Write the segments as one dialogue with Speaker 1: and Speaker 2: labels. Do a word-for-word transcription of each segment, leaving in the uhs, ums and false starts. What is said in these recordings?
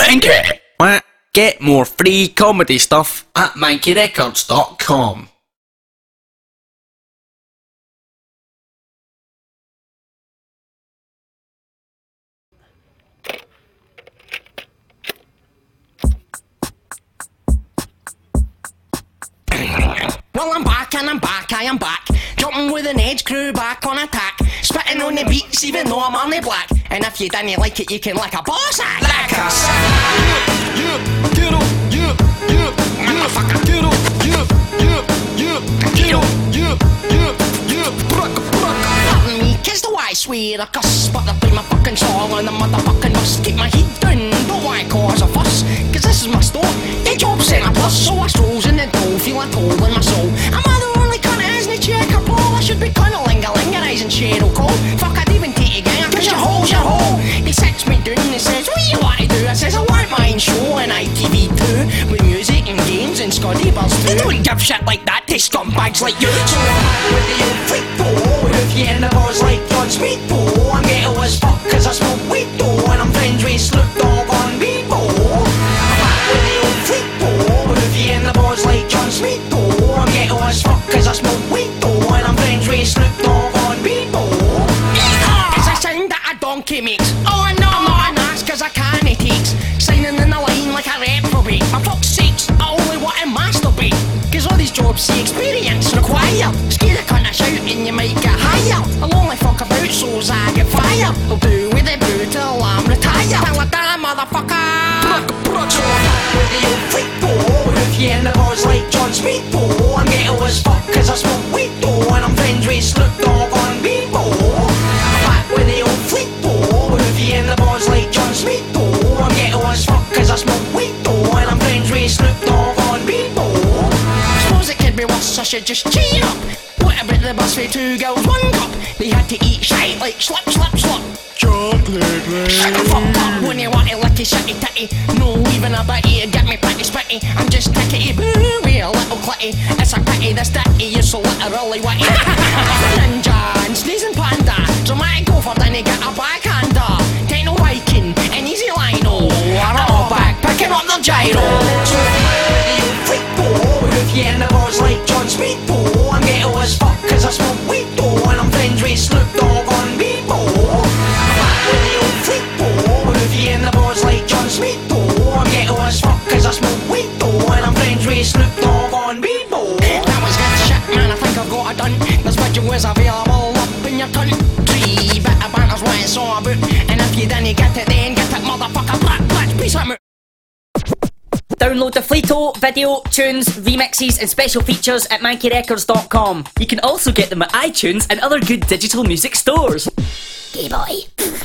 Speaker 1: Manky! What? Get more free comedy stuff at manky records dot com.
Speaker 2: Well, I'm back and I'm back, I am back. Jumping with an edge crew back on attack. Spitting on the beats even though I'm only black. And if you didn't like it, you can like a boss act. Like a
Speaker 3: Yeah, yeah, get up, yeah, yeah,
Speaker 2: motherfucker.
Speaker 3: get up, yeah, yeah, yeah, get up, yeah, yeah, yeah, braka, braka.
Speaker 2: Pardon me, cause the why I swear I cuss. But I play my fucking song on the motherfucking bus. Keep my head down, don't why cause a fuss. Cause this is my store, the job sent a plus. So I strolls in the door, feeling cold in my soul. Am I the only cunt that isn't a checker ball? I should be cunnilingalingarising Cheryl Cole. Fuck, I'd even take a gang, cause your hole's your hole. He sits me down and says, what you want to do? I says, I want my own show on I T V two, with music and games and Scotty Buzz too. They don't give shit like that to scumbags like you. So I'm back with the old freak though. If you in the bars like John Smith though, I'm ghetto as fuck cause I smoke weed though. And I'm friends with Snoop Dogg on Bebo. I'm back with the old freak though. If you in the bars like John Smith though, I'm ghetto as fuck cause I smoke weed though. And I'm friends with Snoop Dogg on Bebo. It's a sound that a donkey makes. Oh no, I'm not an ass cause I can't takes. Signing in the line like a reprobate. For fuck's sakes, I only want to masturbate. Cause all these jobs see experience require. Scare a cunt a shout and you might get higher. I'll only fuck about so's I get fired. I'll do with it boo till I'm retired. Tell a damn motherfucker. So I'm back with the old freak though. If you in the bars like John Smith though, I'm ghetto as fuck cause I smoke weed though. And I'm friends with Snoop Dogg on Bebo. I'm back with the old freak though. If you in the bars like John Smith though, I'm ghetto as fuck cause I smoke weed though. And I'm friends with Snoop Dogg on Bebo. Suppose it could be worse, I should just cheer up. What about the bus with two girls, one cup? They had to eat shite like slip, slip, slip.
Speaker 3: Chocolate rain.
Speaker 2: Shut the fuck up when you want to lick your shitty titty. No even a bitty to get me pretty spitty. I'm just tickety boo with a little clitty. It's a pity this ditty, you're so literally witty. Ninja and sneezing panda. Dramatic gopher, then you get a backhander. Techno Viking and easy lino. Are all back picking up the gyro. So you freak though. If you in the bars like John Smith though, I'm ghetto as fuck cause I smoke weed though. And I'm friends with Snoop Dogg on Bebo. With the old freak though. If you in the bars like John Smith though, I'm ghetto as fuck cause I smoke weed though. And I'm friends with Snoop Dogg on Bebo. That was good shit man, I think I've got it done. This video is available up in your country. Bit of banter's what it's all about. And if you didn't get it then get it motherfucker. Black, black, peace out.
Speaker 4: Download the Fleeto, video, tunes, remixes and special features at manky records dot com. You can also get them at iTunes and other good digital music stores.
Speaker 2: Gay boy.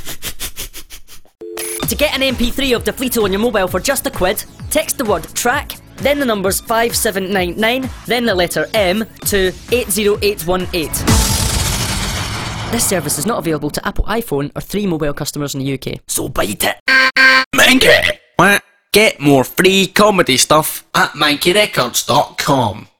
Speaker 4: To get an M P three of the Fleeto on your mobile for just a quid, text the word track, then the numbers five seven nine nine, then the letter M to eight zero eight one eight. This service is not available to Apple iPhone or three mobile customers in the U K.
Speaker 1: So bite it. Manky! What? Get more free comedy stuff at manky records dot com.